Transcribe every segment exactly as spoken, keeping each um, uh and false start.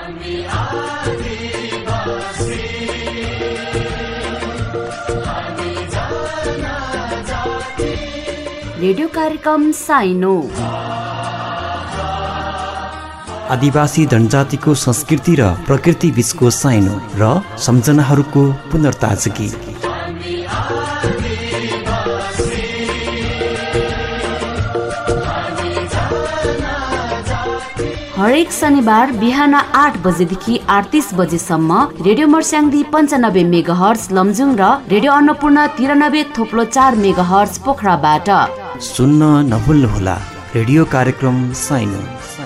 Radio कार्यक्रम साइनो आदिवासी जनजातिको संस्कृति र प्रकृति बीचको साइनो र सम्झनाहरूको पुनर्ताजगी। हरेक शनिबार बिहान आठ बजेदेखि अडतिस बजेसम्म रेडियो मर्स्याङ्दी पन्चानब्बे मेगाहर्ज लमजुङ र रेडियो अन्नपूर्ण तिरानब्बे थोप्लो चार मेगाहर्ज पोखराबाट सुन्न नभुल्नुहोला रेडियो कार्यक्रम साइनो।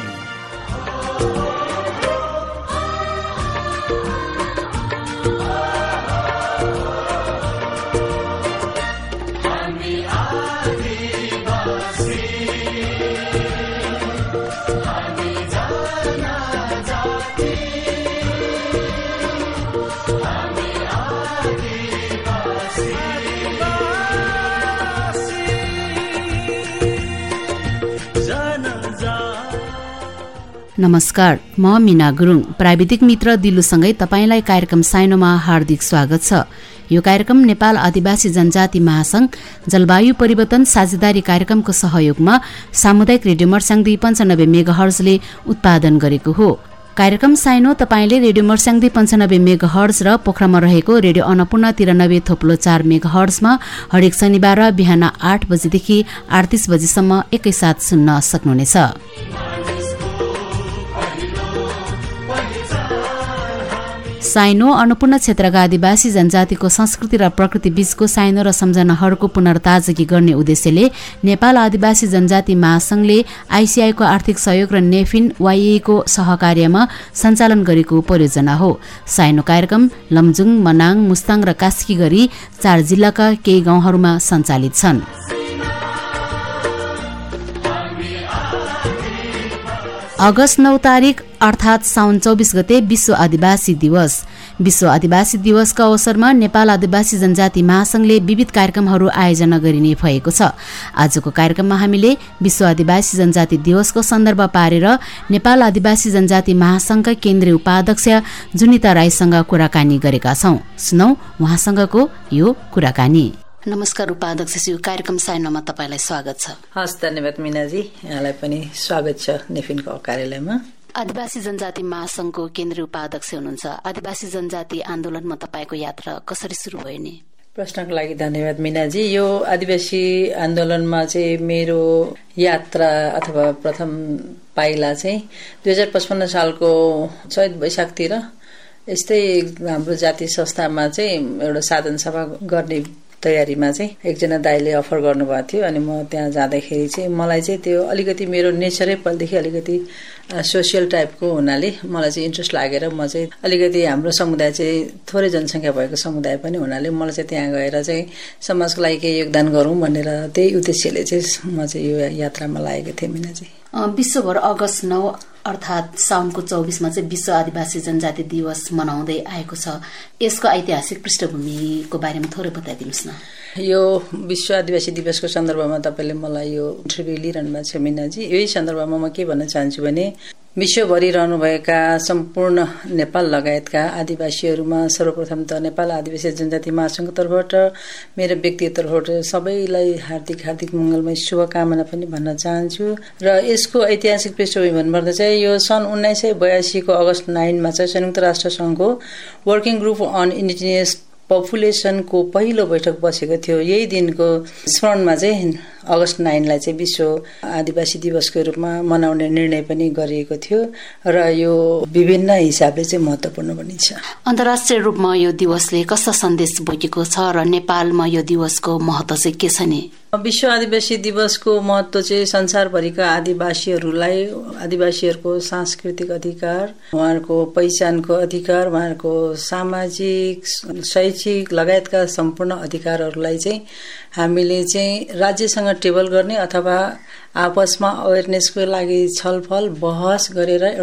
नमस्कार, म मीना गुरुङ। प्राविधिक मित्र दिलुसँगै तपाईंलाई कार्यक्रम साइनोमा हार्दिक स्वागत छ। यो कार्यक्रम नेपाल आदिवासी जनजाति महासंघ जलवायु परिवर्तन साझेदारी कार्यक्रमको सहयोगमा सामुदायिक रेडियो मर्स्याङ्दी पन्चानब्बे मेगाहर्जले उत्पादन गरेको हो। कार्यक्रम साइनो तपाईंले रेडियो मर्स्याङ्दी पन्चानब्बे मेगाहर्ज र पोखरामा रहेको रेडियो अन्नपूर्ण तिरानब्बे थोप्लो चार मेगाहर्जमा हरेक शनिबार बिहान आठ बजेदेखि अडतिस बजेसम्म एकैसाथ सुन्न सक्नुहुनेछ। साइनो अन्नपूर्ण क्षेत्रका आदिवासी जनजातिको संस्कृति र प्रकृति बीचको साइनो र सम्झनाहरूको पुनर्ताजगी गर्ने उद्देश्यले नेपाल आदिवासी जनजाति महासंघले आइसिआईको आर्थिक सहयोग र नेफिन वाइएको सहकार्यमा सञ्चालन गरेको परियोजना हो। साइनो कार्यक्रम लमजुङ, मनाङ, मुस्ताङ र कास्की गरी चार जिल्लाका केही गाउँहरूमा सञ्चालित छन्। अगस्त नौ तारिक अर्थात साउन चौबिस गते विश्व आदिवासी दिवस। विश्व आदिवासी दिवसका अवसरमा नेपाल आदिवासी जनजाति महासंघले विविध कार्यक्रमहरू आयोजना गरिने भएको छ। आजको कार्यक्रममा हामीले विश्व आदिवासी जनजाति दिवसको सन्दर्भ पारेर नेपाल आदिवासी जनजाति महासंघका केन्द्रीय उपाध्यक्ष जुनिता राईसँग कुराकानी गरेका छौं। सुनौ उहाँसँगको यो कुराकानी। नमस्कार उपाध्यक्षज्यू, कार्यक्रम साइनोमा तपाईलाई स्वागत छ। हस्, धन्यवाद मीनाजी, यहाँलाई पनि स्वागत छ नेफिनको कार्यालयमा। आदिवासी जनजाति महासंघको केन्द्रीय उपाध्यक्ष हुनुहुन्छ। आदिवासी जनजाति आन्दोलनमा तपाईँको यात्रा कसरी सुरु भयो नि? प्रश्नको लागि धन्यवाद मीनाजी। यो आदिवासी आन्दोलनमा चाहिँ मेरो यात्रा अथवा प्रथम पाइला चाहिँ दुई हजार पचपन्न सालको चैत वैशाखतिर यस्तै हाम्रो जातीय संस्थामा चाहिँ एउटा साधन सभा गर्ने तयारीमा चाहिँ एकजना दाइले अफर गर्नुभएको थियो। अनि म त्यहाँ जाँदाखेरि चाहिँ मलाई चाहिँ त्यो अलिकति मेरो नेचरै पहिलेदेखि अलिकति सोसियल टाइपको हुनाले मलाई चाहिँ इन्ट्रेस्ट लागेर म चाहिँ अलिकति हाम्रो समुदाय चाहिँ थोरै जनसङ्ख्या भएको समुदाय पनि हुनाले मलाई चाहिँ त्यहाँ गएर चाहिँ समाजको लागि केही योगदान गरौँ भनेर त्यही उद्देश्यले चाहिँ म चाहिँ यो यात्रामा लागेको थिएँ मिना चाहिँ। विश्वभर अगस्त नौ अर्थात साउनको चौबिसमा चाहिँ विश्व आदिवासी जनजाति दिवस मनाउँदै आएको छ। यसको ऐतिहासिक पृष्ठभूमिको बारेमा थोरै बताइदिनुहोस् न। यो विश्व आदिवासी दिवसको सन्दर्भमा तपाईँले मलाई यो इन्टरभ्यू लिइरहनु भएको छ मिनाजी। यही सन्दर्भमा म के भन्न चाहन्छु भने विश्वभरि रहनुभएका सम्पूर्ण नेपाल लगायतका आदिवासीहरूमा सर्वप्रथम त नेपाल आदिवासी जनजाति महासंघको तर्फबाट मेरो व्यक्तिगत तर्फबाट सबैलाई हार्दिक हार्दिक मंगलमय शुभकामना पनि भन्न चाहन्छु। र यसको ऐतिहासिक पृष्ठभूमि भन्नुपर्दा चाहिँ यो सन् उन्नाइस सय बयासीको अगस्त नाइनमा चाहिँ संयुक्त राष्ट्र संघको वर्किङ ग्रुप अन इन्डिजिनियस पपुलेसनको पहिलो बैठक बसेको थियो। यही दिनको स्मरणमा चाहिँ अगस्त नाइनलाई चाहिँ विश्व आदिवासी दिवसको रूपमा मनाउने निर्णय पनि गरिएको थियो र यो विभिन्न हिसाबले चाहिँ महत्त्वपूर्ण पनि छ। अन्तर्राष्ट्रिय रूपमा यो दिवसले कस्ता सन्देश बोकेको छ र नेपालमा यो दिवसको महत्त्व चाहिँ के छ नि? विश्व आदिवासी दिवसको महत्त्व चाहिँ संसारभरिका आदिवासीहरूलाई आदिवासीहरूको सांस्कृतिक अधिकार, उहाँहरूको पहिचानको अधिकार, उहाँहरूको सामाजिक शैक्षिक लगायतका सम्पूर्ण अधिकारहरूलाई चाहिँ हामीले चाहिँ राज्यसँग टेबल गर्ने अथवा आपसमा अवेरनेसको लागि छलफल बहस गरेर एउटा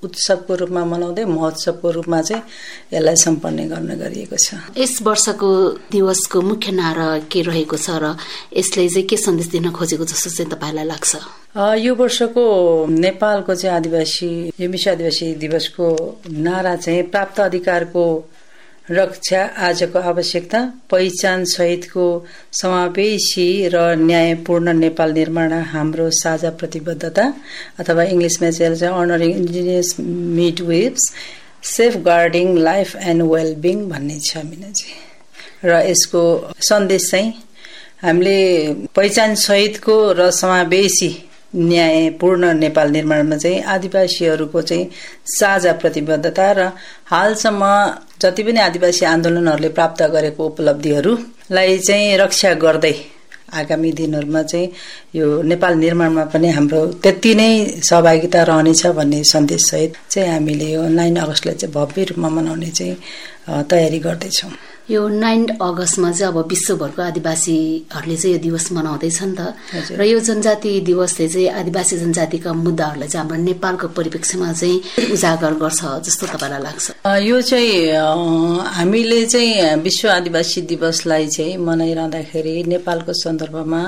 उत्सवको रूपमा मनाउँदै महोत्सवको रूपमा चाहिँ यसलाई सम्पन्न गर्न गरिएको छ। यस वर्षको दिवसको मुख्य नारा के रहेको छ र यसले चाहिँ के सन्देश दिन खोजेको जस्तो चाहिँ तपाईँलाई लाग्छ? यो वर्षको नेपालको चाहिँ आदिवासी यो विश्व आदिवासी दिवसको नारा चाहिँ प्राप्त अधिकारको रक्षा आजको आवश्यकता, पहिचान सहितको समावेशी र न्यायपूर्ण नेपाल निर्माण हाम्रो साझा प्रतिबद्धता, अथवा इङ्ग्लिसमा चाहिँ अनरिङ indigenous मिडवेव्स, safe guarding life and well-being भन्ने छ मिनाजी। र यसको सन्देश चाहिँ हामीले पहिचान सहितको र समावेशी न्यायपूर्ण नेपाल निर्माणमा चाहिँ आदिवासीहरूको चाहिँ साझा प्रतिबद्धता र हालसम्म जति पनि आदिवासी आन्दोलनहरूले प्राप्त गरेको उपलब्धिहरूलाई चाहिँ रक्षा गर्दै आगामी दिनहरूमा चाहिँ यो नेपाल निर्माणमा पनि हाम्रो त्यति नै सहभागिता रहनेछ भन्ने सन्देश सहित चाहिँ हामीले यो नाइन अगस्तलाई चाहिँ भव्य रूपमा मनाउने चाहिँ तयारी गर्दैछौँ। यो नाइन अगस्तमा चाहिँ अब विश्वभरको आदिवासीहरूले चाहिँ यो दिवस मनाउँदैछ नि त, र यो जनजाति दिवसले चाहिँ आदिवासी जनजातिका मुद्दाहरूलाई चाहिँ हाम्रो नेपालको परिप्रेक्ष्यमा चाहिँ उजागर गर्छ जस्तो तपाईँलाई लाग्छ? यो चाहिँ हामीले चाहिँ विश्व आदिवासी दिवसलाई चाहिँ मनाइरहँदाखेरि नेपालको सन्दर्भमा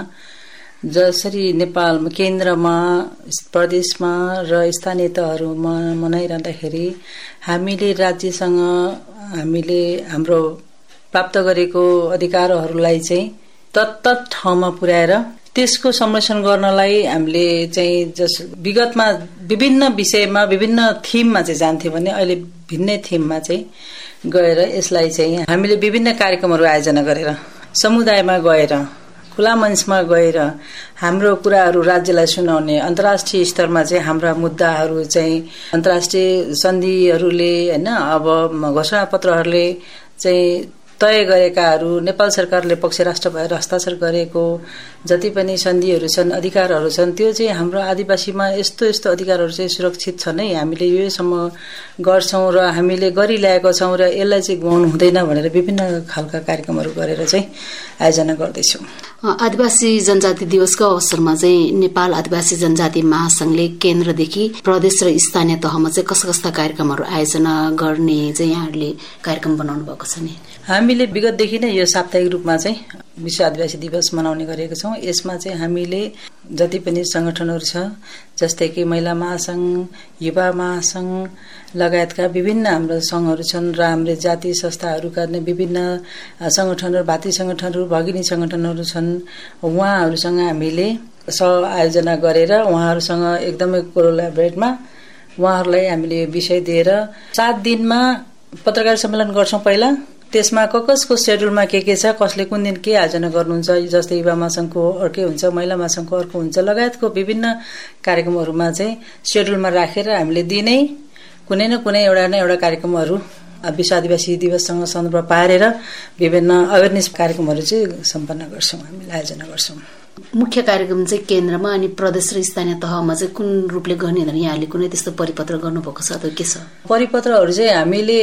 जसरी नेपाल केन्द्रमा, प्रदेशमा र स्थानीय तहहरूमा मनाइरहँदाखेरि हामीले राज्यसँग हामीले हाम्रो प्राप्त गरेको अधिकारहरूलाई चाहिँ तत्त ठाउँमा पुर्याएर त्यसको संरक्षण गर्नलाई हामीले चाहिँ जस विगतमा विभिन्न विषयमा विभिन्न थिममा चाहिँ जान्थ्यो भने अहिले भिन्नै थिममा चाहिँ गएर यसलाई चाहिँ हामीले विभिन्न कार्यक्रमहरू आयोजना गरेर समुदायमा गएर खुला मञ्चमा गएर हाम्रो कुराहरू राज्यलाई सुनाउने, अन्तर्राष्ट्रिय स्तरमा चाहिँ हाम्रा मुद्दाहरू चाहिँ अन्तर्राष्ट्रिय सन्धिहरूले होइन अब घोषणापत्रहरूले चाहिँ तय गरेकाहरू, नेपाल सरकारले पक्ष राष्ट्र भएर हस्ताक्षर गरेको जति पनि सन्धिहरू छन्, अधिकारहरू छन्, त्यो चाहिँ हाम्रो आदिवासीमा यस्तो यस्तो अधिकारहरू चाहिँ सुरक्षित छन् है, हामीले योसम्म गर्छौँ र हामीले गरिल्याएको छौँ र यसलाई चाहिँ गुमाउनु हुँदैन भनेर विभिन्न खालका कार्यक्रमहरू गरेर चाहिँ आयोजना गर्दैछौँ। आदिवासी जनजाति दिवसको अवसरमा चाहिँ नेपाल आदिवासी जनजाति महासंघले केन्द्रदेखि प्रदेश र स्थानीय तहमा चाहिँ कस्ता कस्ता कार्यक्रमहरू आयोजना गर्ने चाहिँ यहाँहरूले कार्यक्रम बनाउनु भएको छ नि? हामीले विगतदेखि नै यो साप्ताहिक रूपमा चाहिँ विश्व आदिवासी दिवस मनाउने गरेको छौँ। यसमा चाहिँ हामीले जति पनि संगठनहरू छ जस्तै कि महिला महासंघ, युवा महासंघ लगायतका विभिन्न हाम्रो संघहरू छन् र हाम्रो जातीय संस्थाहरूका विभिन्न संगठनहरू, भातृ संगठनहरू, भगिनी संगठनहरू छन्। उहाँहरूसँग हामीले सह आयोजना गरेर उहाँहरूसँग एकदमै कोलाबोरेटमा उहाँहरूलाई हामीले विषय दिएर सात दिनमा पत्रकार सम्मेलन गर्छौँ पहिला। त्यसमा क कसको सेड्युलमा के के छ, कसले कुन दिन के आयोजना गर्नुहुन्छ, जस्तै युवा महासंघको अर्कै हुन्छ, महिला महासंघको अर्को हुन्छ, लगायतको विभिन्न कार्यक्रमहरूमा चाहिँ सेड्युलमा राखेर हामीले दिनै कुनै न कुनै एउटा न एउटा कार्यक्रमहरू विश्व आदिवासी दिवससँग सन्दर्भ पारेर विभिन्न अवेरनेस कार्यक्रमहरू चाहिँ सम्पन्न गर्छौँ, हामीले आयोजना गर्छौँ। मुख्य कार्यक्रम चाहिँ केन्द्रमा अनि प्रदेश र स्थानीय तहमा चाहिँ कुन रूपले गर्ने भनेर यहाँले कुनै त्यस्तो परिपत्र गर्नुभएको छ अथवा के छ? परिपत्रहरू चाहिँ हामीले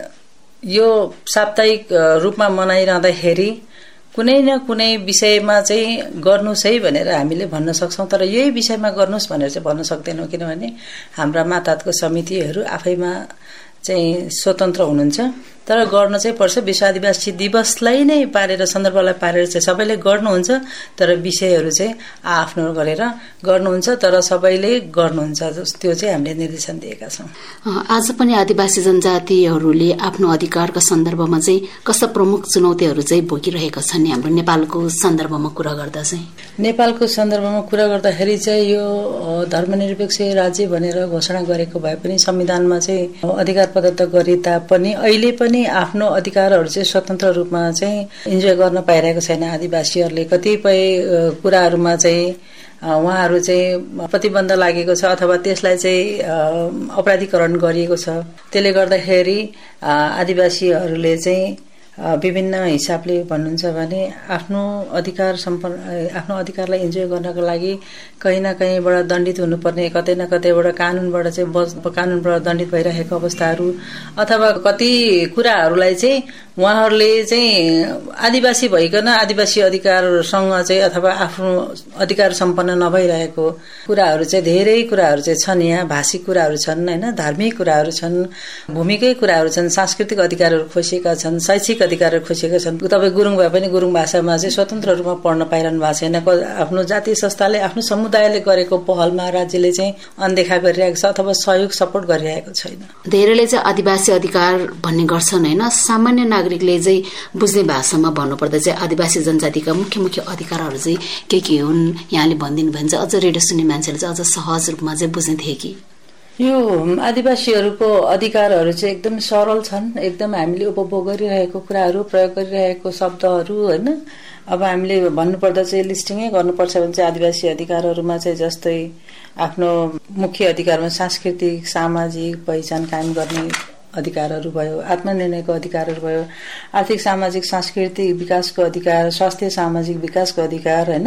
यो साप्ताहिक रूपमा मनाइरहँदाखेरि कुनै न कुनै विषयमा चाहिँ गर्नुहोस् है भनेर हामीले भन्न सक्छौँ, तर यही विषयमा गर्नुहोस् भनेर चाहिँ भन्न सक्दैनौँ, किनभने हाम्रा मातहतको समितिहरू आफैमा चाहिँ स्वतन्त्र हुनुहुन्छ। तर गर्न चाहिँ पर्छ, विश्व आदिवासी दिवसलाई नै पारेर सन्दर्भलाई पारेर चाहिँ सबैले गर्नुहुन्छ, तर विषयहरू चाहिँ आफ्नो गरेर गर्नुहुन्छ, तर सबैले गर्नुहुन्छ, त्यो चाहिँ हामीले निर्देशन दिएका छौँ। आज पनि आदिवासी जनजातिहरूले आफ्नो अधिकारका सन्दर्भमा चाहिँ कस्ता प्रमुख चुनौतीहरू चाहिँ भोगिरहेका छन् हाम्रो नेपालको सन्दर्भमा कुरा गर्दा चाहिँ? नेपालको सन्दर्भमा कुरा गर्दाखेरि चाहिँ यो धर्मनिरपेक्ष राज्य भनेर घोषणा गरेको भए पनि संविधानमा चाहिँ अधिकार प्रदत्त गरे तापनि अहिले पनि आफ्नो अधिकारहरू चाहिँ स्वतन्त्र रूपमा चाहिँ इन्जोय गर्न पाइरहेको छैन आदिवासीहरूले। कतिपय कुराहरूमा चाहिँ उहाँहरू चाहिँ प्रतिबन्ध लागेको छ अथवा त्यसलाई चाहिँ अपराधीकरण गरिएको छ। त्यसले गर्दाखेरि आदिवासीहरूले चाहिँ विभिन्न हिसाबले भन्नुहुन्छ भने आफ्नो अधिकार सम्पन्न आफ्नो अधिकारलाई इन्जोय गर्नको लागि कहीँ न कहीँबाट दण्डित हुनुपर्ने, कतै न कतैबाट कानुनबाट चाहिँ कानुनबाट दण्डित भइरहेको अवस्थाहरू अथवा कति कुराहरूलाई चाहिँ उहाँहरूले चाहिँ आदिवासी भइकन आदिवासी अधिकारसँग चाहिँ अथवा आफ्नो अधिकार सम्पन्न नभइरहेको कुराहरू चाहिँ धेरै कुराहरू चाहिँ छन्। यहाँ भाषिक कुराहरू छन् होइन, धार्मिक कुराहरू छन्, भूमिकै कुराहरू छन्, सांस्कृतिक अधिकारहरू खोसिएका छन्, शैक्षिक अधिकारहरू खोसिएका छन्। तपाईँ गुरुङ भए पनि गुरुङ भाषामा चाहिँ स्वतन्त्र रूपमा पढ्न पाइरहनु भएको छैन। आफ्नो जातीय संस्थाले आफ्नो समुदायले गरेको पहलमा राज्यले चाहिँ अनदेखा गरिरहेको छ अथवा सहयोग सपोर्ट गरिरहेको छैन। धेरैले चाहिँ आदिवासी अधिकार भन्ने गर्छन् होइन, सामान्य नागरिकले चाहिँ बुझ्ने भाषामा भन्नुपर्दा चाहिँ आदिवासी जनजातिका मुख्य मुख्य अधिकारहरू चाहिँ के के हुन् यहाँले भनिदिनु भयो भने चाहिँ अझ रेडियो सुन्ने मान्छेले चाहिँ अझ सहज रूपमा चाहिँ बुझ्ने थिए कि? यो आदिवासीहरूको अधिकारहरू चाहिँ एकदम सरल छन्, एकदम हामीले उपभोग गरिरहेको कुराहरू, प्रयोग गरिरहेको शब्दहरू होइन। अब हामीले भन्नुपर्दा चाहिँ लिस्टिङै गर्नुपर्छ भने चाहिँ आदिवासी अधिकारहरूमा चाहिँ जस्तै आफ्नो मुख्य अधिकारमा सांस्कृतिक सामाजिक पहिचान कायम गर्ने अधिकारहरू भयो, आत्मनिर्णयको अधिकारहरू भयो, आर्थिक सामाजिक सांस्कृतिक विकासको अधिकार, स्वास्थ्य सामाजिक विकासको अधिकार होइन।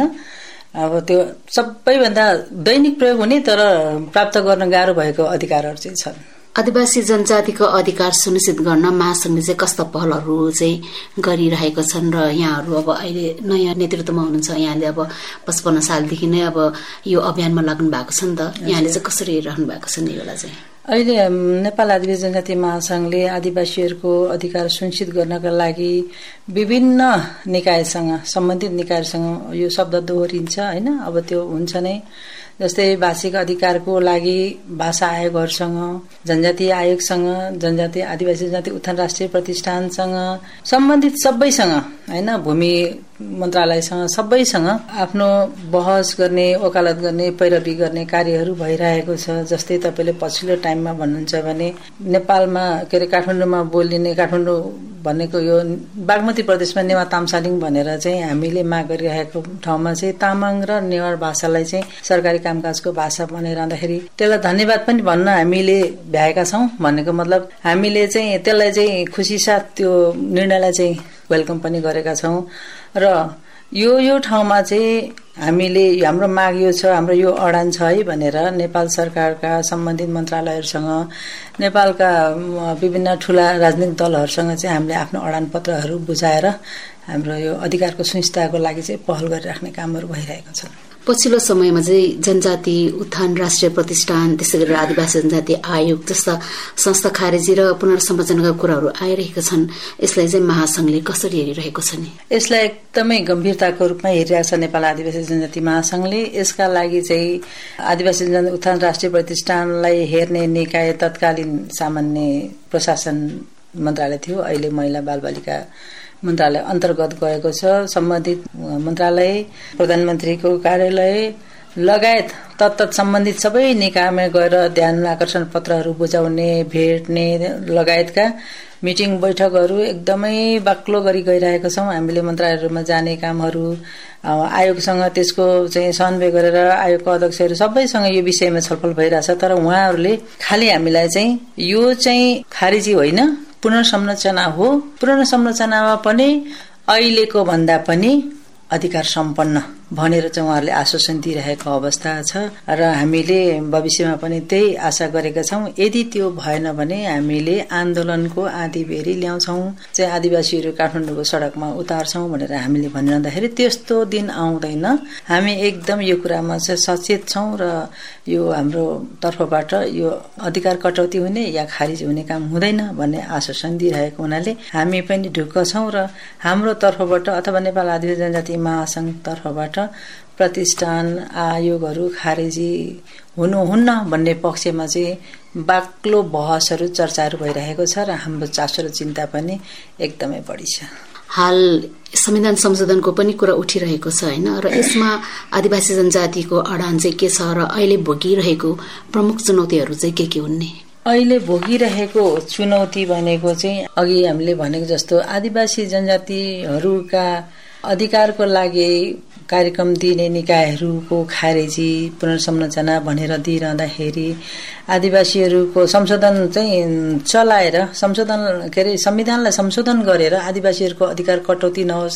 अब त्यो सबैभन्दा दैनिक प्रयोग हुने तर प्राप्त गर्न गाह्रो भएको अधिकारहरू चाहिँ छन्। आदिवासी जनजातिको अधिकार सुनिश्चित गर्न महासंघले चाहिँ कस्ता पहलहरू चाहिँ गरिरहेका छन् र यहाँहरू अब अहिले नयाँ नेतृत्वमा हुनुहुन्छ, यहाँले अब पचपन्न सालदेखि नै अब यो अभियानमा लाग्नु भएको छ नि त, यहाँले चाहिँ कसरी हेरिराख्नु भएको छ नि यसलाई चाहिँ? अहिले नेपाल आदिवासी जनजाति महासंघले आदिवासीहरूको अधिकार सुनिश्चित गर्नका लागि विभिन्न निकायसँग सम्बन्धित निकायसँग यो शब्द दोहोरिन्छ होइन। अब त्यो हुन्छ नै, जस्तै भाषिक अधिकारको लागि भाषा आयोगहरूसँग, जनजातीय आयोगसँग, जनजातीय आदिवासी जनजाति उत्थान राष्ट्रिय प्रतिष्ठानसँग, सम्बन्धित सबैसँग होइन, भूमि मन्त्रालयसँग, सबैसँग आफ्नो बहस गर्ने, वकालत गर्ने, पैरवी गर्ने कार्यहरू भइरहेको छ। जस्तै तपाईँले पछिल्लो टाइममा भन्नुहुन्छ भने नेपालमा के अरे काठमाडौँमा बोलिने, काठमाडौँ भनेको यो बागमती प्रदेशमा नेवा तामसालिङ भनेर चाहिँ हामीले माग गरिरहेको ठाउँमा चाहिँ तामाङ र नेवार भाषालाई चाहिँ सरकारी कामकाजको भाषा बनाइरहँदाखेरि त्यसलाई धन्यवाद पनि भन्न हामीले भ्याएका छौँ। भनेको मतलब हामीले चाहिँ त्यसलाई चाहिँ खुसी साथ त्यो निर्णयलाई चाहिँ वेलकम पनि गरेका छौँ। र यो यो ठाउँमा चाहिँ हामीले हाम्रो माग यो छ, हाम्रो यो अडान छ है भनेर नेपाल सरकारका सम्बन्धित मन्त्रालयहरूसँग, नेपालका विभिन्न ठुला राजनीतिक दलहरूसँग चाहिँ हामीले आफ्नो अडान पत्रहरू बुझाएर हाम्रो यो अधिकारको सुनिश्चितताको लागि चाहिँ पहल गरिराख्ने कामहरू भइरहेका छन्। पछिल्लो समयमा चाहिँ जनजाति उत्थान राष्ट्रिय प्रतिष्ठान, त्यसै गरी आदिवासी जनजाति आयोग जस्ता संस्था खारेजी र पुनर्संरचनाका कुराहरू आइरहेका छन्। यसलाई चाहिँ महासंघले कसरी हेरिरहेको छ नि? यसलाई एकदमै गम्भीरताको रूपमा हेरिरहेको छ नेपाल आदिवासी जनजाति महासंघले। यसका लागि चाहिँ आदिवासी जनजाति उत्थान राष्ट्रिय प्रतिष्ठानलाई हेर्ने निकाय तत्कालीन सामान्य प्रशासन मन्त्रालय थियो, अहिले महिला बालबालिका मन्त्रालय अन्तर्गत गएको छ। सम्बन्धित मन्त्रालय, प्रधानमन्त्रीको कार्यालय लगायत तत्त सम्बन्धित सबै निकायमा गएर ध्यान आकर्षण पत्रहरू बुझाउने, भेट्ने लगायतका मिटिङ बैठकहरू एकदमै बाक्लो गरी गइरहेका छौँ। हामीले मन्त्रालयहरूमा जाने कामहरू, आयोगसँग त्यसको चाहिँ समन्वय गरेर आयोगको अध्यक्षहरू सबैसँग यो विषयमा छलफल भइरहेछ। तर उहाँहरूले खालि हामीलाई चाहिँ यो चाहिँ खारिजी होइन, पुनर्संरचना हो, पुनर्संरचनामा पनि अहिलेको भन्दा पनि अधिकार सम्पन्न भनेर चाहिँ उहाँहरूले आश्वासन दिइरहेको अवस्था छ र हामीले भविष्यमा पनि त्यही आशा गरेका छौँ। यदि त्यो भएन भने हामीले आन्दोलनको आँधीबेरी ल्याउँछौँ, चाहिँ आदिवासीहरू काठमाडौँको सडकमा उतार्छौँ भनेर हामीले भनिरहँदाखेरि त्यस्तो दिन आउँदैन। हामी एकदम यो कुरामा चाहिँ सचेत छौँ र यो हाम्रो तर्फबाट यो अधिकार कटौती हुने या खारिज हुने काम हुँदैन भन्ने आश्वासन दिइरहेको हुनाले हामी पनि ढुक्क छौँ र हाम्रो तर्फबाट अथवा नेपाल आदिवासी जनजाति महासंघ तर्फबाट प्रतिष्ठान आयोगहरू खारेजी हुनुहुन्न भन्ने पक्षमा चाहिँ बाक्लो बहसहरू चर्चाहरू भइरहेको छ र हाम्रो चासो र चिन्ता पनि एकदमै बढी छ। हाल संविधान संशोधनको पनि कुरा उठिरहेको छ होइन, र यसमा आदिवासी जनजातिको अडान चाहिँ के छ र अहिले भोगिरहेको प्रमुख चुनौतीहरू चाहिँ के के हुन् नि? अहिले भोगिरहेको चुनौती भनेको चाहिँ अघि हामीले भनेको जस्तो आदिवासी जनजातिहरूका अधिकारको लागि कार्यक्रम दिने निकायहरूको खारेजी, पुनर्संरचना भनेर दिइरहँदाखेरि आदिवासीहरूको संशोधन चाहिँ चलाएर संशोधन के अरे संविधानलाई संशोधन गरेर आदिवासीहरूको अधिकार कटौती नहोस्,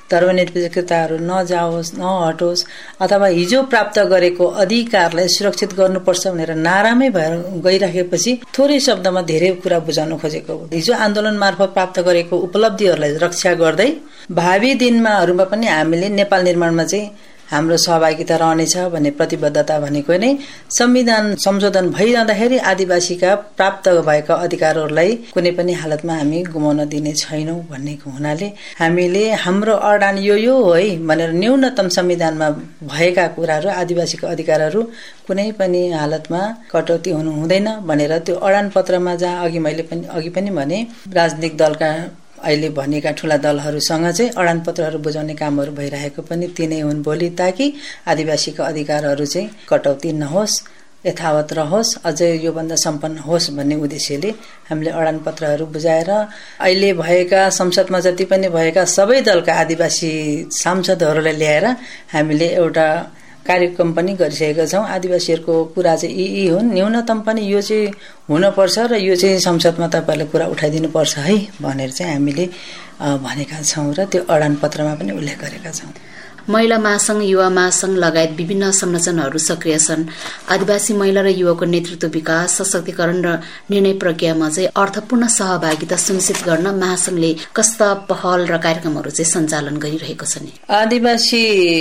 धर्मनिरपेक्षताहरू नजाओस्, नहटोस्, अथवा हिजो प्राप्त गरेको अधिकारलाई सुरक्षित गर्नुपर्छ भनेर नारामै भएर गइराखेपछि थोरै शब्दमा धेरै कुरा बुझाउन खोजेको हो। हिजो आन्दोलन मार्फत प्राप्त गरेको उपलब्धिहरूलाई रक्षा गर्दै भावी दिनमाहरूमा पनि हामीले नेपाल निर्माणमा चाहिँ हाम्रो सहभागिता रहनेछ भन्ने प्रतिबद्धता भनेको नै संविधान संशोधन भइरहँदाखेरि आदिवासीका प्राप्त भएका अधिकारहरूलाई कुनै पनि हालतमा हामी गुमाउन दिने छैनौं भन्ने हुनाले हामीले हाम्रो अडान यो यो हो है भनेर न्यूनतम संविधानमा भएका कुराहरू आदिवासीका अधिकारहरू कुनै पनि हालतमा कटौती हुनु हुँदैन भनेर त्यो अडान पत्रमा जहाँ अघि मैले पनि अघि पनि भने राजनीतिक दलका अहिले भनेका ठूला दलहरूसँग चाहिँ अडान पत्रहरू बुझाउने कामहरू भइरहेको पनि तिनै हुन् भोलि, ताकि आदिवासीका अधिकारहरू चाहिँ कटौती नहोस्, यथावत रहोस्, अझै योभन्दा सम्पन्न होस् भन्ने उद्देश्यले हामीले अडान पत्रहरू बुझाएर अहिले भएका संसदमा जति पनि भएका सबै दलका आदिवासी सांसदहरूलाई ल्याएर हामीले एउटा कार्यक्रम पनि गरिसकेका छौं। आदिवासीहरूको कुरा चाहिँ यी यी हुन्, न्यूनतम पनि यो चाहिँ हुनुपर्छ र यो चाहिँ संसदमा तपाईहरुले कुरा उठाइदिनु पर्छ है भनेर चाहिँ हामीले भनेका छौं र त्यो अडान पत्रमा पनि उल्लेख गरेका छौं। महिला महासंघ, युवा महासंघ लगायत विभिन्न संरचनाहरू सक्रिय छन्। आदिवासी महिला र युवाको नेतृत्व विकास, सशक्तिकरण र निर्णय प्रक्रियामा चाहिँ अर्थपूर्ण सहभागिता सुनिश्चित गर्न महासंघले कस्ता पहल र कार्यक्रमहरू चाहिँ सञ्चालन गरिरहेको छ नि? आदिवासी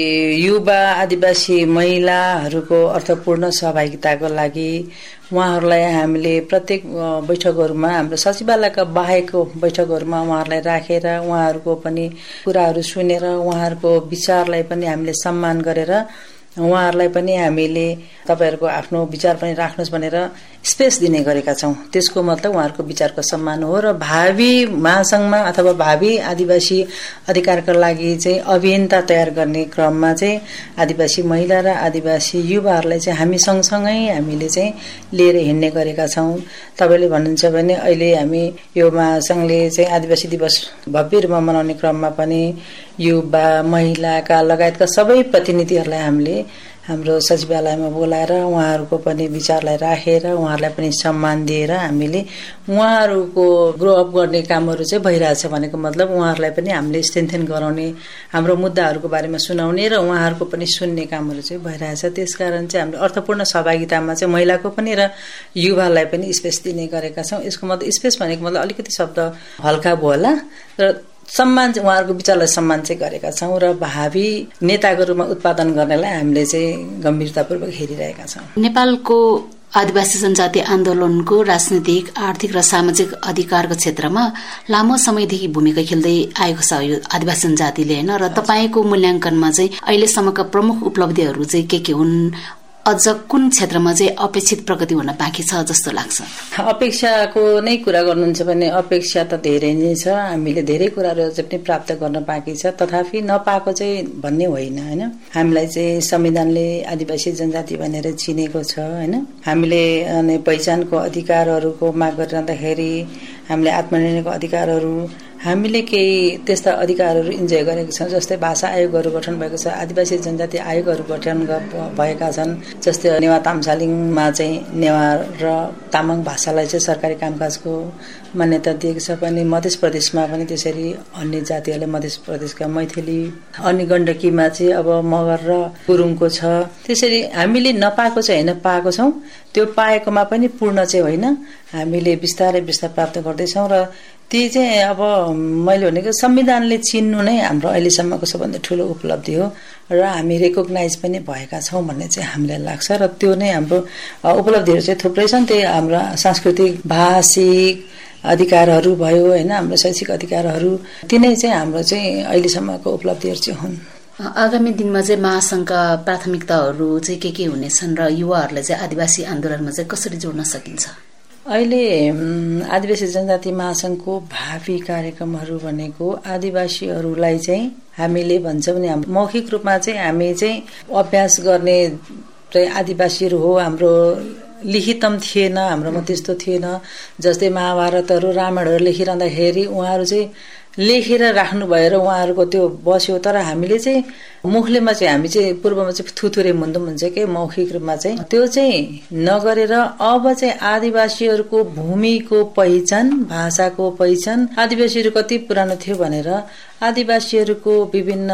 युवा, आदिवासी महिलाहरूको अर्थपूर्ण सहभागिताको लागि उहाँहरूलाई हामीले प्रत्येक बैठकहरूमा, हाम्रो सचिवालयका बाहेकको बैठकहरूमा उहाँहरूलाई राखेर उहाँहरूको पनि कुराहरू सुनेर उहाँहरूको विचारलाई पनि हामीले सम्मान गरेर उहाँहरूलाई पनि हामीले तपाईहरुको आफ्नो विचार पनि राख्नुस् भनेर स्पेस दिने गरेका छौं। त्यसको मतलब उहाँहरूको विचारको सम्मान हो र भावी महासंघमा अथवा भावी आदिवासी अधिकारका लागि चाहिँ अभियन्ता तयार गर्ने क्रममा चाहिँ आदिवासी महिला र आदिवासी युवाहरूलाई चाहिँ हामी सँगसँगै हामीले चाहिँ लिएर हिँड्ने गरेका छौं। तपाईले भन्नुहुन्छ भने अहिले हामी यो महासंघले चाहिँ आदिवासी दिवस भव्य रूपमा मनाउने क्रममा पनि युवा, महिलाका लगायतका सबै प्रतिनिधिहरूलाई हामीले हाम्रो सचिवालयमा बोलाएर उहाँहरूको पनि विचारलाई राखेर उहाँहरूलाई पनि सम्मान दिएर हामीले उहाँहरूको ग्रो अप गर्ने कामहरू चाहिँ भइरहेछ भनेको मतलब उहाँहरूलाई पनि हामीले स्ट्रेन्थेन गराउने, हाम्रो मुद्दाहरूको बारेमा सुनाउने र उहाँहरूको पनि सुन्ने कामहरू चाहिँ भइरहेछ। त्यसकारण चाहिँ हामीले अर्थपूर्ण सहभागितामा चाहिँ महिलाको पनि र युवालाई पनि स्पेस दिने गरेका छौं। यसको मतलब स्पेस भनेको मतलब अलिकति शब्द हल्का भयो होला र सम्मान चाहिँ उहाँहरूको विचारलाई सम्मान चाहिँ गरेका छौं र भावी नेताको रूपमा उत्पादन गर्नलाई हामीले चाहिँ गम्भीरतापूर्वक हेरिरहेका छौं। नेपालको आदिवासी जनजाति आन्दोलनको राजनीतिक, आर्थिक र सामाजिक अधिकारको क्षेत्रमा लामो समयदेखि भूमिका खेल्दै आएको छ यो आदिवासी जनजातिले हैन। र तपाईको मूल्याङ्कनमा चाहिँ अहिलेसम्मका प्रमुख उपलब्धिहरू चाहिँ के के हुन्? अझ कुन क्षेत्रमा चाहिँ अपेक्षित प्रगति हुन बाँकी छ जस्तो लाग्छ? अपेक्षाको नै कुरा गर्नुहुन्छ भने अपेक्षा त धेरै नै छ। हामीले धेरै कुराहरू अझै पनि प्राप्त गर्न बाँकी छ, तथापि नपाएको चाहिँ भन्ने होइन हैन। हामीलाई चाहिँ संविधानले आदिवासी जनजाति भनेर चिनेको छ हैन। हामीले पहिचानको अधिकारहरूको माग गरिरहँदाखेरि हामीले आत्मनिर्णयको अधिकारहरू, हामीले केही त्यस्ता अधिकारहरू इन्जोय गरेका छौं। जस्तै भाषा आयोगहरू गठन भएको छ, आदिवासी जनजाति आयोगहरू गठन भएका छन्। जस्तै नेवा तामसालिङमा चाहिँ नेवार र तामाङ भाषालाई चाहिँ सरकारी कामकाजको मान्यता दिएको छ पनि। मध्य प्रदेशमा पनि त्यसरी अन्य जातिहरूले, मध्य प्रदेशका मैथिली, अनि गण्डकीमा चाहिँ अब मगर र गुरुङको छ। त्यसरी हामीले नपाएको चाहिँ होइन, पाएको छौं। त्यो पाएकोमा पनि पूर्ण चाहिँ होइन, हामीले बिस्तारै बिस्तारै प्राप्त गर्दैछौं र ती चाहिँ अब मैले भनेको संविधानले चिन्नु नै हाम्रो अहिलेसम्मको सबभन्दा ठूलो उपलब्धि हो र हामी रेकग्नाइज पनि भएका छौं भन्ने चाहिँ हामीलाई लाग्छ। र त्यो नै हाम्रो उपलब्धिहरू चाहिँ थुप्रै छन्। त्यही हाम्रो सांस्कृतिक, भाषिक अधिकारहरू भयो हैन, हाम्रो शैक्षिक अधिकारहरू, तिनै चाहिँ हाम्रो चाहिँ अहिलेसम्मको उपलब्धिहरू चाहिँ हुन्। आगामी दिनमा चाहिँ महासंघका प्राथमिकताहरू चाहिँ के के हुनेछन् र युवाहरूलाई चाहिँ आदिवासी आन्दोलनमा चाहिँ कसरी जोड्न सकिन्छ? अहिले आदिवासी जनजाति महासंघको भावी कार्यक्रमहरू भनेको आदिवासीहरूलाई चाहिँ हामीले भन्छौँ नि, मौखिक रूपमा चाहिँ हामी चाहिँ अभ्यास गर्ने चाहिँ आदिवासीहरू हो। हाम्रो लिखितम थिएन, हाम्रोमा त्यस्तो थिएन। जस्तै महाभारतहरू, रामायणहरू लेखिरहँदाखेरि उहाँहरू चाहिँ लेखेर राख्नु भएर उहाँहरूको त्यो बस्यो। तर हामीले चाहिँ मुखलेमा चाहिँ हामी चाहिँ पूर्वमा चाहिँ थुथुरे मुन्दुम हुन्छ कि मौखिक रूपमा चाहिँ त्यो चाहिँ नगरेर अब चाहिँ आदिवासीहरूको भूमिको पहिचान, भाषाको पहिचान, आदिवासीहरू कति पुरानो थियो भनेर आदिवासीहरूको विभिन्न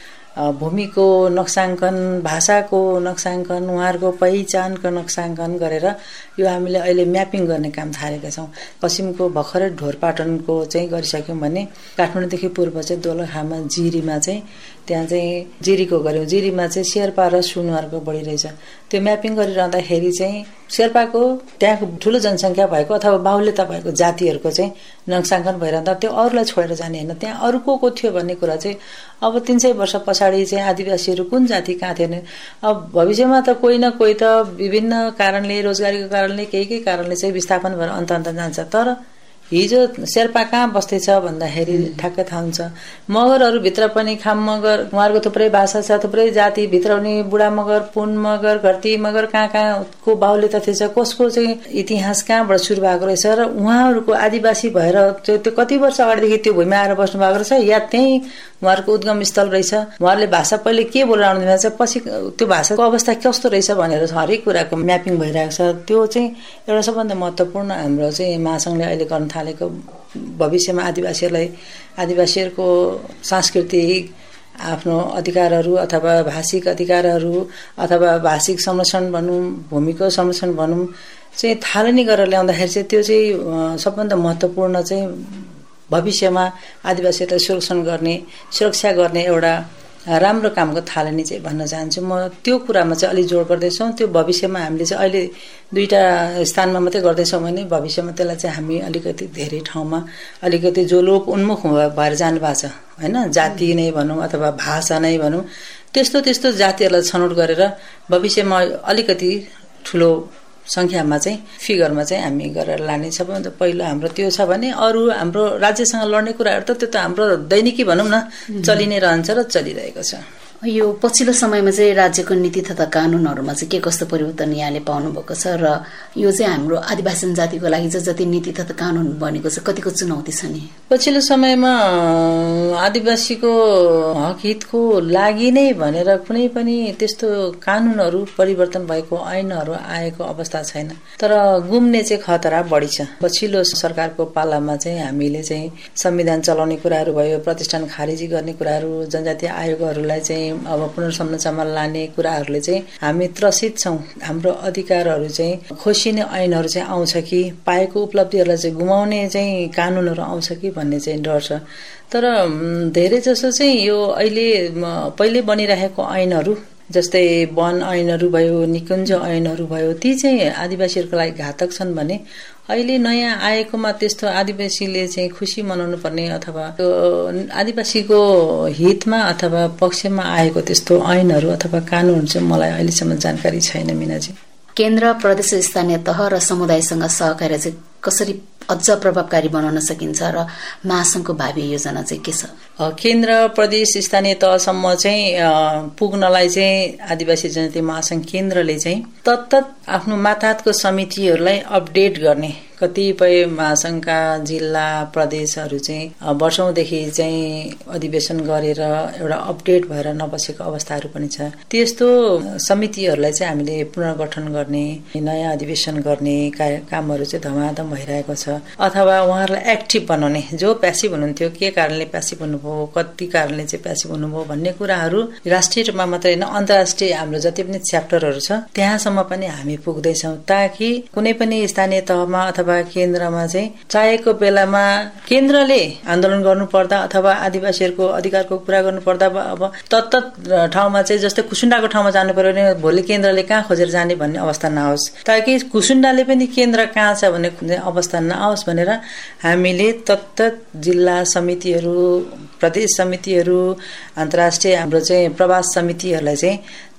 भूमिको नक्साङ्कन, भाषाको नक्साङ्कन, उहाँहरूको पहिचानको नक्साङ्कन गरेर यो हामीले अहिले म्यापिङ गर्ने काम थालेका छौँ। पश्चिमको भर्खरै ढोरपाटनको चाहिँ गरिसक्यौँ भने काठमाडौँदेखि पूर्व चाहिँ दोलखामा जिरीमा चाहिँ त्यहाँ चाहिँ जिरीको गऱ्यौँ। जिरीमा चाहिँ शेर्पा र सुनुवारको बढी रहेछ। त्यो म्यापिङ गरिरहँदाखेरि चाहिँ शेर्पाको त्यहाँको ठुलो जनसङ्ख्या भएको अथवा बाहुल्यता भएको जातिहरूको चाहिँ नक्साङ्कन भइरहँदा त्यो अरूलाई छोडेर जाने होइन, त्यहाँ अरू को को थियो भन्ने कुरा चाहिँ अब तीन सय वर्ष पछाडि चाहिँ आदिवासीहरू कुन जाति कहाँ थियो भने अब भविष्यमा त कोही न कोही त विभिन्न कारणले, रोजगारीको कारणले, केही केही कारणले चाहिँ विस्थापन भएर अन्त अन्त जान्छ। तर हिजो शेर्पा कहाँ बस्दैछ भन्दाखेरि ठ्याक्कै थाहा हुन्छ। मगरहरूभित्र पनि खाम मगर, उहाँहरूको थुप्रै भाषा छ, थुप्रै जाति भित्र पनि बुढा मगर, पुन मगर, घरती मगर, कहाँ कहाँ को बाहुल्यता थिएछ, कसको चाहिँ इतिहास कहाँबाट सुरु भएको रहेछ र उहाँहरूको आदिवासी भएर त्यो कति वर्ष अगाडिदेखि त्यो भूमिमा आएर बस्नु भएको रहेछ या त्यही उहाँहरूको उद्गम स्थल रहेछ, उहाँहरूले भाषा पहिले के बोलेर आउनु भएको छ, पछि त्यो भाषाको अवस्था कस्तो रहेछ भनेर हरेक कुराको म्यापिङ भइरहेको छ। त्यो चाहिँ एउटा सबभन्दा महत्त्वपूर्ण हाम्रो चाहिँ महासङ्घले अहिले गर्न थालेको भविष्यमा आदिवासीहरूलाई आदिवासीहरूको सांस्कृतिक आफ्नो अधिकारहरू अथवा भाषिक अधिकारहरू अथवा भाषिक संरक्षण भनौँ, भूमिको संरक्षण भनौँ चाहिँ थालनी गरेर ल्याउँदाखेरि चाहिँ त्यो चाहिँ सबभन्दा महत्त्वपूर्ण चाहिँ भविष्यमा आदिवासीहरूलाई सुरक्षण गर्ने, सुरक्षा गर्ने एउटा राम्रो कामको थालनी चाहिँ भन्न चाहन्छु म। त्यो कुरामा चाहिँ अलिक जोड गर्दैछौँ। त्यो भविष्यमा हामीले चाहिँ अहिले दुईवटा स्थानमा मात्रै गर्दैछौँ भने भविष्यमा त्यसलाई चाहिँ हामी अलिकति धेरै ठाउँमा अलिकति जो लोप उन्मुख भएर जानु भएको छ होइन, जाति नै भनौँ अथवा भाषा नै भनौँ, त्यस्तो त्यस्तो जातिहरूलाई छनौट गरेर भविष्यमा अलिकति ठुलो सङ्ख्यामा चाहिँ फिगरमा चाहिँ हामी गरेर लाने। सबैभन्दा पहिलो हाम्रो त्यो छ भने अरू हाम्रो राज्यसँग लड्ने कुराहरू त त्यो त हाम्रो दैनिकी भनौँ न चलि नै रहन्छ र चलिरहेको छ। यो पछिल्लो समयमा चाहिँ राज्यको नीति तथा कानुनहरूमा चाहिँ के कस्तो परिवर्तन यहाँले पाउनु भएको छ र यो चाहिँ हाम्रो आदिवासी जनजातिको लागि चाहिँ जति नीति तथा कानुन बनेको छ कतिको चुनौती छ नि? पछिल्लो समयमा आदिवासीको हक हितको लागि नै भनेर कुनै पनि त्यस्तो कानुनहरू परिवर्तन भएको, ऐनहरू आएको अवस्था छैन। तर गुम्ने चाहिँ खतरा बढी छ। पछिल्लो सरकारको पालामा चाहिँ हामीले चाहिँ संविधान चलाउने कुराहरू भयो, प्रतिष्ठान खारेजी गर्ने कुराहरू, जनजातीय आयोगहरूलाई चाहिँ अब पुनर्संरचनामा लाने कुराहरूले चाहिँ हामी त्रसित छौँ। हाम्रो अधिकारहरू चाहिँ खोसिने ऐनहरू चाहिँ आउँछ कि, पाएको उपलब्धिहरूलाई चाहिँ गुमाउने चाहिँ कानुनहरू आउँछ कि भन्ने चाहिँ डर छ। तर धेरै जसो चाहिँ यो अहिले पहिले बनिरहेको ऐनहरू जस्तै वन ऐनहरू भयो, निकुञ्ज ऐनहरू भयो, ती चाहिँ आदिवासीहरूको लागि घातक छन् भने अहिले नयाँ आएकोमा त्यस्तो आदिवासीले चाहिँ खुसी मनाउनु पर्ने अथवा आदिवासीको हितमा अथवा पक्षमा आएको त्यस्तो ऐनहरू अथवा कानुनहरू चाहिँ मलाई अहिलेसम्म जानकारी छैन मिनाजी। केन्द्र, प्रदेश, स्थानीय तह र समुदायसँग सहकार्य चाहिँ कसरी अझ प्रभावकारी बनाउन सकिन्छ र महासङ्घको भावी योजना चाहिँ के छ? केन्द्र, प्रदेश, स्थानीय तहसम्म चाहिँ पुग्नलाई चाहिँ आदिवासी जनजाति महासङ्घ केन्द्रले चाहिँ तत्तत आफ्नो मातहतको समितिहरूलाई अपडेट गर्ने, कतिपय महासङ्घका जिल्ला प्रदेशहरू चाहिँ वर्षौंदेखि चाहिँ अधिवेशन गरेर एउटा अपडेट भएर नबसेको अवस्थाहरू पनि छ। त्यस्तो समितिहरूलाई चाहिँ हामीले पुनर्गठन गर्ने, नयाँ अधिवेशन गर्ने कामहरू चाहिँ धमाधम भइरहेको छ। अथवा उहाँहरूलाई एक्टिभ बनाउने, जो प्यासिभ हुनुहुन्थ्यो, के कारणले प्यासिभ हुनुभयो, कति कारणले चाहिँ प्यासिभ हुनुभयो भन्ने कुराहरू राष्ट्रिय रूपमा मात्रै होइन अन्तर्राष्ट्रिय हाम्रो जति पनि च्याप्टरहरू छ त्यहाँसम्म पनि हामी पुग्दैछौँ, ताकि कुनै पनि स्थानीय तहमा अथवा केन्द्रमा चाहिँ चाहेको बेलामा केन्द्रले आन्दोलन गर्नु पर्दा अथवा आदिवासीहरूको अधिकारको कुरा गर्नु पर्दा अब तत्त ठाउँमा चाहिँ जस्तै कुसुन्डाको ठाउँमा जानु पर्यो भने भोलि केन्द्रले कहाँ खोजेर जाने भन्ने अवस्था नहोस्, ताकि कुसुन्डाले पनि केन्द्र कहाँ छ भन्ने अवस्था नआओस् भनेर हामीले तत्त जिल्ला समितिहरू, प्रदेश समितिहरू, अन्तर्राष्ट्रिय हाम्रो चाहिँ प्रवास समितिहरूलाई चाहिँ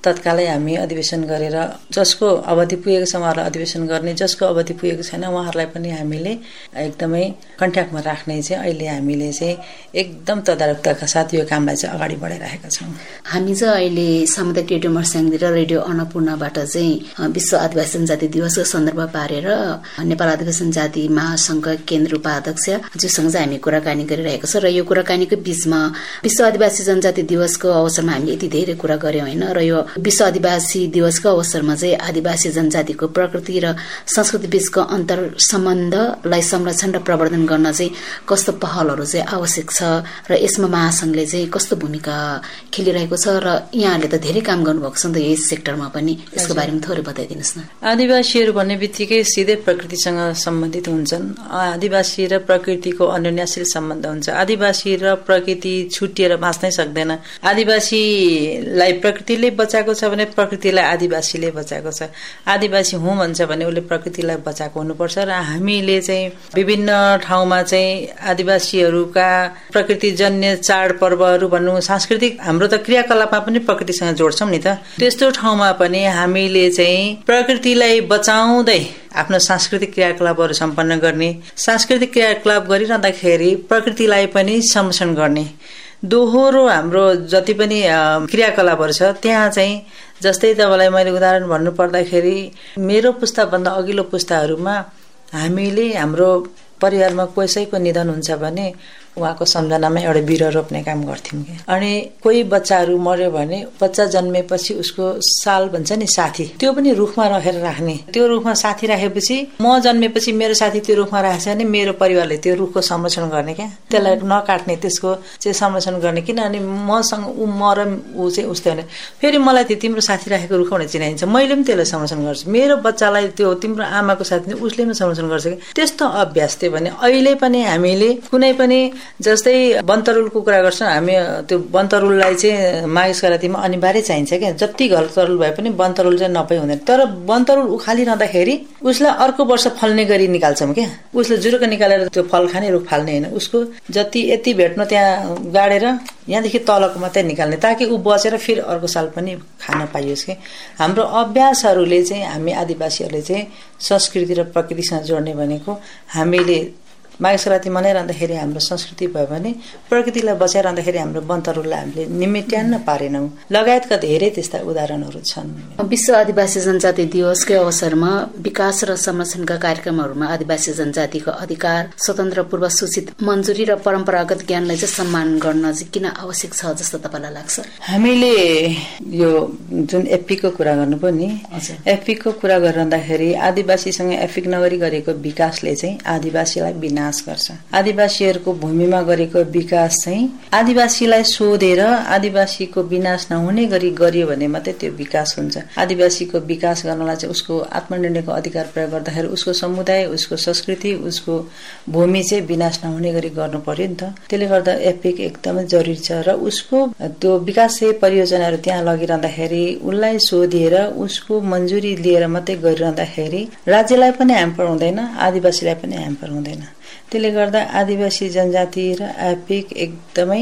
तत्कालै हामी अधिवेशन गरेर जसको अवधि पुगेको छ उहाँहरूलाई अधिवेशन गर्ने, जसको अवधि पुगेको छैन उहाँहरूलाई पनि हामीले एकदमै कन्ट्याक्टमा राख्ने चाहिँ अहिले हामीले चाहिँ एकदम तदारकताका साथ यो कामलाई चाहिँ अगाडि बढाइरहेका छौँ। हामी चाहिँ अहिले सामुदायिक रेडियो मर्स्याङ्दी र रेडियो अन्नपूर्णबाट चाहिँ विश्व आदिवासी जनजाति दिवसको सन्दर्भ पारेर नेपाल आदिवासी जनजाति महासंघ केन्द्र उपाध्यक्ष ज्यूसँग चाहिँ हामी कुराकानी गरिरहेको छ र यो कुराकानीको बीचमा विश्व आदिवासी जनजाति दिवसको अवसरमा हामीले यति धेरै कुरा गर्यौं होइन, र यो विश्व आदिवासी दिवसको अवसरमा चाहिँ आदिवासी जनजातिको प्रकृति र संस्कृति बीचको अन्तर सम्बन्धलाई संरक्षण र प्रवर्धन गर्न चाहिँ कस्तो पहलहरू चाहिँ आवश्यक छ र यसमा महासंघले चाहिँ कस्तो भूमिका खेलिरहेको छ र यहाँले त धेरै काम गर्नुभएको छ नि त यस सेक्टरमा पनि, यसको बारेमा थोरै बताइदिनुहोस् न। आदिवासीहरू भन्ने बित्तिकै सिधै प्रकृतिसँग सम्बन्धित हुन्छन्। आदिवासी र प्रकृतिको अन्योन्याश्रित सम्बन्ध हुन्छ। आदिवासी र प्रकृति छुटिएर बाँच्नै सक्दैन। आदिवासीलाई प्रकृतिले बचाएको छ भने प्रकृतिलाई आदिवासीले बचाएको छ। आदिवासी हुँ भन्छ भने उसले प्रकृतिलाई बचाएको हुनुपर्छ र हामीले चाहिँ विभिन्न ठाउँमा चाहिँ आदिवासीहरूका प्रकृतिजन्य चाडपर्वहरू भन्नु, सांस्कृतिक हाम्रो त क्रियाकलापमा पनि प्रकृतिसँग जोड्छौँ नि त। त्यस्तो ठाउँमा पनि हामीले चाहिँ प्रकृतिलाई बचाउँदै आफ्नो सांस्कृतिक क्रियाकलापहरू सम्पन्न गर्ने, सांस्कृतिक क्रियाकलाप गरिरहँदाखेरि प्रकृतिलाई पनि संरक्षण गर्ने, दोहोरो हाम्रो जति पनि क्रियाकलापहरू छ त्यहाँ चाहिँ जस्तै तपाईँलाई मैले उदाहरण भन्नु पर्दाखेरि मेरो पुस्ताभन्दा अघिल्लो पुस्ताहरूमा हामीले हाम्रो परिवारमा कसैको निधन हुन्छ भने उहाँको सम्झनामा एउटा बिरुवा रोप्ने काम गर्थ्यौँ कि। अनि कोही बच्चाहरू मर्यो भने बच्चा जन्मेपछि उसको साल भन्छ नि साथी, त्यो पनि रुखमा राखेर राख्ने। त्यो रुखमा साथी राखेपछि म जन्मेपछि मेरो साथी त्यो रुखमा राखेछ भने मेरो परिवारले त्यो रुखको संरक्षण गर्ने क्या, त्यसलाई नकाट्ने, त्यसको चाहिँ संरक्षण गर्ने। किनभने मसँग ऊ म र ऊ चाहिँ उस्तै हुने, फेरि मलाई त्यो तिम्रो साथी राखेको रुख भने चिनाइन्छ, मैले पनि त्यसलाई संरक्षण गर्छु। मेरो बच्चालाई त्यो तिम्रो आमाको साथी उसले पनि संरक्षण गर्छ कि। त्यस्तो अभ्यास थियो भने अहिले पनि हामीले कुनै पनि जस्तै वनतरुलको कुरा गर्छौँ हामी, त्यो वनतरुललाई चाहिँ माघ संक्रान्तिमा अनिवार्य चाहिन्छ क्या। जति घर तरुल भए पनि वनतरुल चाहिँ नपाइ हुँदैन। तर वनतरुल उखालिरहँदाखेरि उसलाई अर्को वर्ष फल्ने गरी निकाल्छौँ क्या। उसले जुरुक निकालेर त्यो फल खाने रुख फाल्ने होइन, उसको जति यति भेट्न त्यहाँ गाडेर यहाँदेखि तलको मात्रै निकाल्ने, ताकि ऊ बचेर फेरि अर्को साल पनि खान पाइयोस् कि। हाम्रो अभ्यासहरूले चाहिँ हामी आदिवासीहरूले चाहिँ संस्कृति र प्रकृतिसँग जोड्ने भनेको हामीले माघे संक्रान्ति मनाइरहँदाखेरि हाम्रो संस्कृति भयो भने प्रकृतिलाई बचाइरहँदाखेरि हाम्रो वनतरुललाई हामीले निमेट्यान्न पारेनौँ, लगायतका धेरै त्यस्ता उदाहरणहरू छन्। विश्व आदिवासी जनजाति दिवसकै अवसरमा विकास र संरक्षणका कार्यक्रमहरूमा आदिवासी जनजातिको अधिकार, स्वतन्त्र पूर्व सूचित मन्जुरी र परम्परागत ज्ञानलाई चाहिँ सम्मान गर्न चाहिँ किन आवश्यक छ जस्तो तपाईँलाई लाग्छ? हामीले यो जुन एफपीको कुरा गर्नुभयो नि, एफपीको कुरा गरिरहँदाखेरि आदिवासीसँग एफिक नगरी गरेको विकासले चाहिँ आदिवासीलाई बिना गर्छ। आदिवासीहरूको भूमिमा गरेको विकास चाहिँ आदिवासीलाई सोधेर आदिवासीको विनाश नहुने गरी गरियो भने मात्रै त्यो विकास हुन्छ। आदिवासीको विकास गर्नलाई चाहिँ उसको आत्मनिर्णयको अधिकार प्रयोग गर्दाखेरि उसको समुदाय, उसको संस्कृति, उसको भूमि चाहिँ विनाश नहुने गरी गर्नु पर्यो नि त। त्यसले गर्दा एपिक एकदमै जरुरी छ र उसको त्यो विकास परियोजनाहरू त्यहाँ लगिरहँदाखेरि उसलाई सोधिएर उसको मन्जुरी लिएर मात्रै गरिरहँदाखेरि राज्यलाई पनि ह्याम्पर हुँदैन, आदिवासीलाई पनि ह्याम्पर हुँदैन। त्यसले गर्दा आदिवासी जनजाति र एपिक एकदमै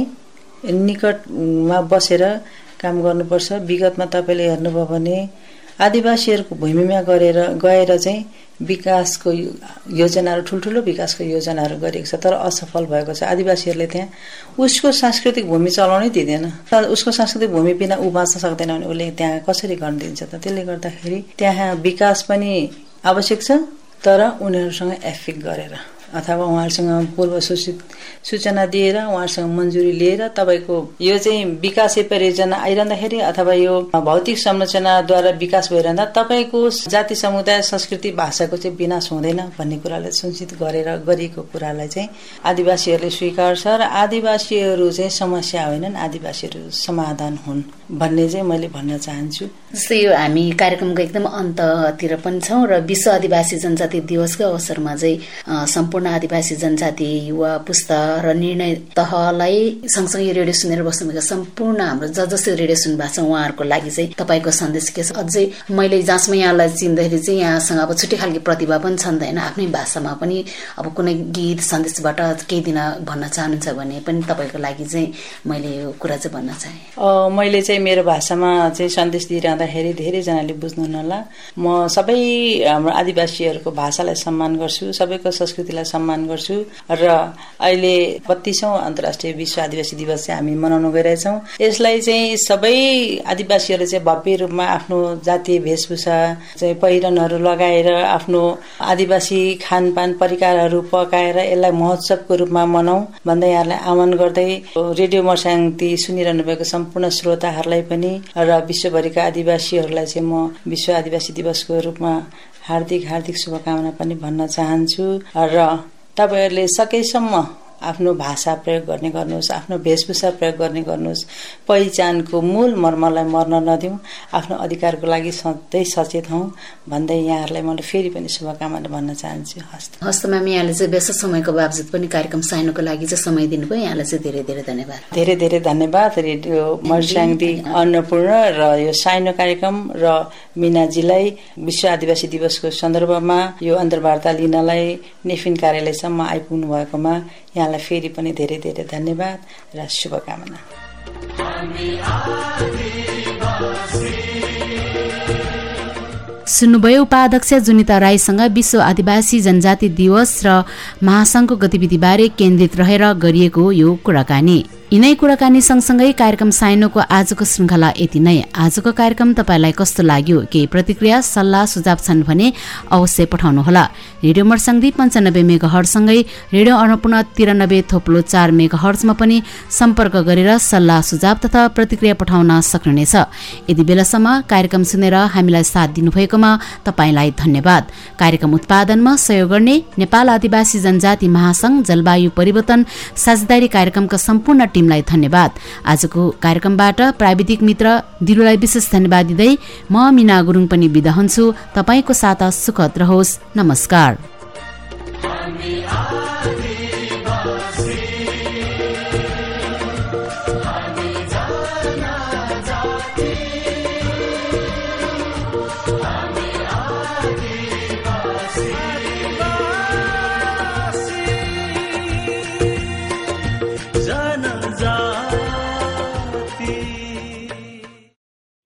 निकटमा बसेर काम गर्नुपर्छ। विगतमा तपाईँले हेर्नुभयो भने आदिवासीहरूको भूमिमा गरेर गएर चाहिँ विकासको योजनाहरू, ठुल्ठुलो विकासको योजनाहरू गरेको छ, तर असफल भएको छ। आदिवासीहरूले त्यहाँ उसको सांस्कृतिक भूमि चलाउनै दिँदैन। उसको सांस्कृतिक भूमि बिना ऊ बाँच्न सक्दैन भने उसले त्यहाँ कसरी गर्न दिन्छ त? त्यसले गर्दाखेरि त्यहाँ विकास पनि आवश्यक छ, तर उनीहरूसँग एफिक गरेर अथवा उहाँहरूसँग पूर्व सूचित सूचना दिएर उहाँहरूसँग मन्जुरी लिएर तपाईँको यो चाहिँ विकासे परियोजना आइरहँदाखेरि अथवा यो भौतिक संरचनाद्वारा विकास भइरहँदा तपाईँको जाति, समुदाय, संस्कृति, भाषाको चाहिँ विनाश हुँदैन भन्ने कुरालाई सुनिश्चित गरेर गरिएको कुरालाई चाहिँ आदिवासीहरूले स्वीकार छ र आदिवासीहरू चाहिँ समस्या होइनन्, आदिवासीहरू समाधान हुन् भन्ने चाहिँ मैले भन्न चाहन्छु। जस्तै यो हामी कार्यक्रमको एकदम अन्ततिर पनि छौँ र विश्व आदिवासी जनजाति दिवसको अवसरमा चाहिँ सम्पूर्ण आदिवासी जनजाति युवा पुस्ता र निर्णय तहलाई सँगसँगै रेडियो सुनेर बस्नुभएका सम्पूर्ण हाम्रो ज जसले रेडियो सुन्नु भएको छ उहाँहरूको लागि चाहिँ तपाईँको सन्देश के छ? अझै मैले जहाँसम्म यहाँलाई चिन्दाखेरि चाहिँ यहाँसँग अब छुट्टै खालको प्रतिभा पनि छ नि त होइन, आफ्नै भाषामा पनि अब कुनै गीत सन्देशबाट केही दिन भन्न चाहनुहुन्छ भने पनि तपाईँको लागि चाहिँ मैले यो कुरा चाहिँ भन्न चाहेँ। मैले चाहिँ मेरो भाषामा चाहिँ सन्देश दिइरहँदाखेरि धेरैजनाले बुझ्नुहुन्न होला, म सबै हाम्रो आदिवासीहरूको भाषालाई सम्मान गर्छु, सबैको संस्कृतिलाई सम्मान गर्छु र अहिले बत्तीसौँ अन्तर्राष्ट्रिय विश्व आदिवासी दिवस चाहिँ हामी मनाउन गइरहेछौँ। यसलाई चाहिँ सबै आदिवासीहरूले चाहिँ भव्य रूपमा आफ्नो जातीय वेशभूषा चाहिँ पहिरनहरू लगाएर आफ्नो आदिवासी खानपान परिकारहरू पकाएर यसलाई महोत्सवको रूपमा मनाऊ भन्दै यहाँलाई आह्वान गर्दै रेडियो मर्स्याङ्ती सुनिरहनु भएको सम्पूर्ण श्रोताहरूलाई पनि र विश्वभरिका आदिवासीहरूलाई चाहिँ म विश्व आदिवासी दिवसको रूपमा हार्दिक हार्दिक शुभकामना पनि भन्न चाहन्छु र तपाईहरूले सकेसम्म आफ्नो भाषा प्रयोग गर्ने गर्नुहोस्, आफ्नो वेशभूषा प्रयोग गर्ने गर्नुहोस्, पहिचानको मूल मर्मलाई मर्न नदिउँ, आफ्नो अधिकारको लागि सधैँ सचेत हौँ भन्दै यहाँहरूलाई मैले फेरि पनि शुभकामना भन्न चाहन्छु। हस्त हस्त म्याम, यहाँले चाहिँ व्यस्त समयको बावजुद पनि कार्यक्रम साइनोको लागि चाहिँ समय दिनुभयो, यहाँलाई चाहिँ धेरै धेरै धन्यवाद। धेरै धेरै धन्यवाद रेडियो मर्स्याङ्दी अन्नपूर्ण र यो साइनो कार्यक्रम र मिनाजीलाई विश्व आदिवासी दिवसको सन्दर्भमा यो अन्तर्वार्ता लिनलाई नेफिन कार्यालयसम्म आइपुग्नु भएकोमा यहाँलाई फेरि पनि धेरै धेरै धन्यवाद र शुभकामना। सुन्नुभयो उपाध्यक्ष जुनिता राईसँग विश्व आदिवासी जनजाति दिवस र महासंघको गतिविधिबारे केन्द्रित रहेर गरिएको यो कुराकानी। यिनै कुराकानी सँगसँगै कार्यक्रम साइनोको आजको श्रृङ्खला यति नै। आजको कार्यक्रम तपाईँलाई कस्तो लाग्यो? केही प्रतिक्रिया सल्लाह सुझाव छन् भने अवश्य पठाउनुहोला। रेडियो मर्स्याङ्दी पञ्चानब्बे मेगा हर्जसँगै रेडियो अन्नपूर्ण तिरानब्बे थोप्लो चार मेगा हर्जमा पनि सम्पर्क गरेर सल्लाह सुझाव तथा प्रतिक्रिया पठाउन सक्नुहुनेछ। यति बेलासम्म कार्यक्रम सुनेर हामीलाई साथ दिनुभएकोमा तपाईँलाई धन्यवाद। कार्यक्रम उत्पादनमा सहयोग गर्ने नेपाल आदिवासी जनजाति महासंघ जलवायु परिवर्तन साझेदारी कार्यक्रमका सम्पूर्ण लाई धन्यवाद। आजको कार्यक्रमबाट प्राविधिक मित्र दिलुलाई विशेष धन्यवाद दिँदै म मीना गुरुङ पनि बिदा हुन्छु। तपाईको साथ सुखद रहोस्। नमस्कार। जनजाति